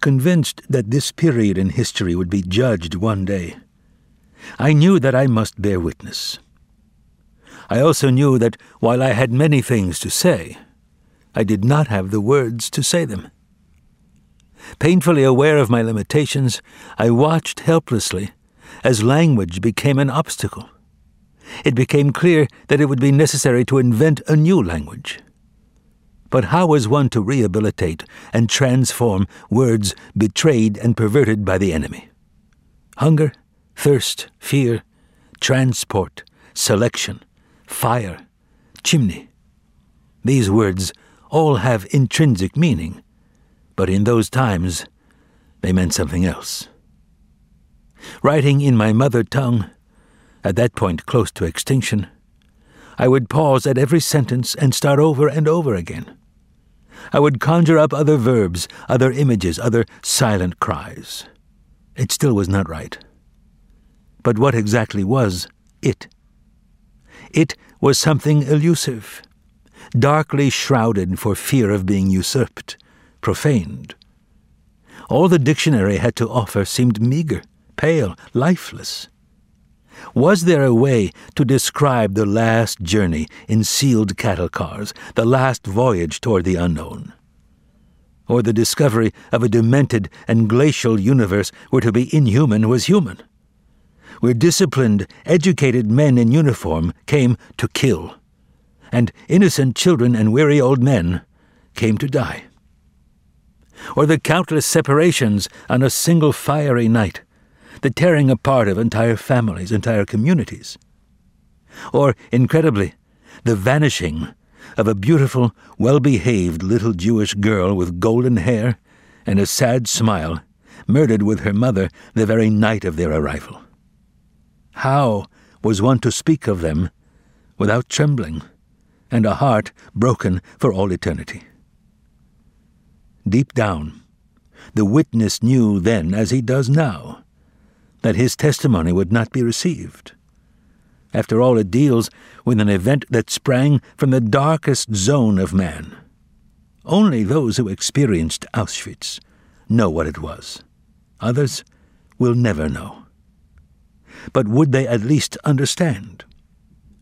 convinced that this period in history would be judged one day, I knew that I must bear witness. I also knew that while I had many things to say, I did not have the words to say them. Painfully aware of my limitations, I watched helplessly as language became an obstacle. It became clear that it would be necessary to invent a new language. But how was one to rehabilitate and transform words betrayed and perverted by the enemy? Hunger, thirst, fear, transport, selection, fire, chimney. These words all have intrinsic meaning, but in those times they meant something else. Writing in my mother tongue, at that point close to extinction, I would pause at every sentence and start over and over again. I would conjure up other verbs, other images, other silent cries. It still was not right. But what exactly was it? It was something elusive, darkly shrouded for fear of being usurped, profaned. All the dictionary had to offer seemed meager, pale, lifeless. Was there a way to describe the last journey in sealed cattle cars, the last voyage toward the unknown? Or the discovery of a demented and glacial universe where to be inhuman was human? Where disciplined, educated men in uniform came to kill, and innocent children and weary old men came to die? Or the countless separations on a single fiery night, the tearing apart of entire families, entire communities? Or, incredibly, the vanishing of a beautiful, well-behaved little Jewish girl with golden hair and a sad smile, murdered with her mother the very night of their arrival? How was one to speak of them without trembling and a heart broken for all eternity? Deep down, the witness knew then, as he does now, that his testimony would not be received. After all, it deals with an event that sprang from the darkest zone of man. Only those who experienced Auschwitz know what it was. Others will never know. But would they at least understand?